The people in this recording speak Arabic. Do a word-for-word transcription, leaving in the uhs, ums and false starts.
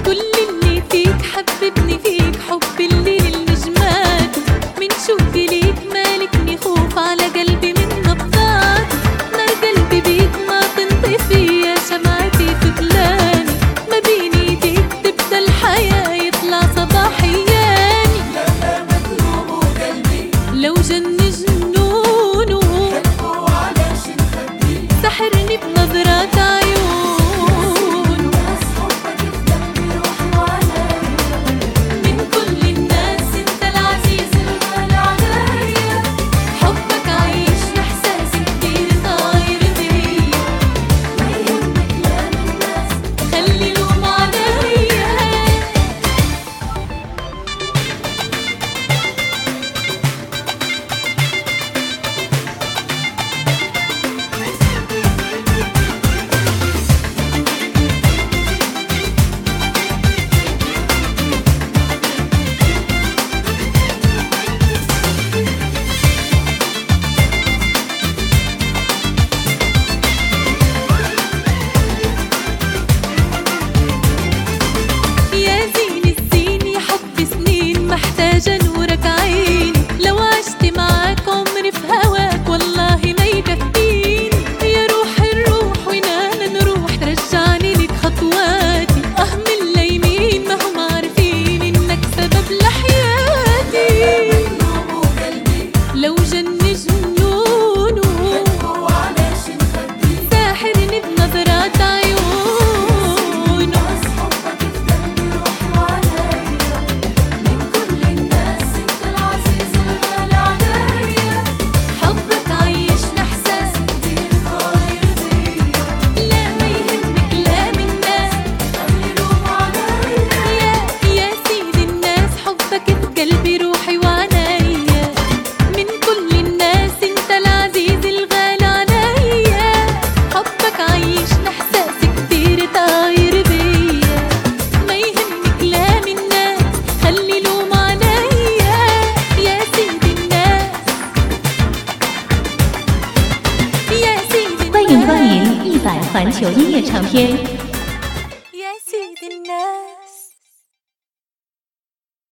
كل اللي فيك حببني فيك حب اللي للنجمات، من شوقي ليك مالكني خوف على قلبي من نبضات، نار قلبي بيك ما تنطفي يا شمعتي في بلاني، ما بين ايديك تبدا الحياة يطلع صباحياني. لا لا مقلوب قلبي لو جن جنونه حبه علاش نخبيه، سحرني بنظرات عيونه، ناس حبك في قلبي روحي وعنايا، من كل الناس انت العزيز الغالي عليا، حبك عايش احساسي كتير طاير بيا، ما يهمك كلام الناس خلي لوم عليا. يا زين الزين يا حب سنين محتاجة نورك عيني، لو عشت معاك عمري في هواك والله ما يكفيني، يا روح الروح وين نروح ترجعني لك خطواتي، اه من اليمين ما هم عارفين انك سبب لحياتي. مقلوب قلبي لو جن جنونه حبه علاش نخبيه، ساحرني بنظرات عيونه، ناس حبك في قلبي روحي وعنايا، من كل الناس انت العزيز الغالي عليا، حبك عايش احساس كتير طاير بيا، لا ما يهمك لا من الناس، خلي لوم عليا. يا يا سيد الناس حبك في قلبي روحي وعنايا، من كل الناس انت العزيز الغالي عليا، حبك عايش احساس كتير طاير بيا، ما يهمك لا من الناس خلي لوم عليا، يا سيد الناس يا سيد 欢迎光 الناس 临一百环球音乐唱片。 يا سيد الناس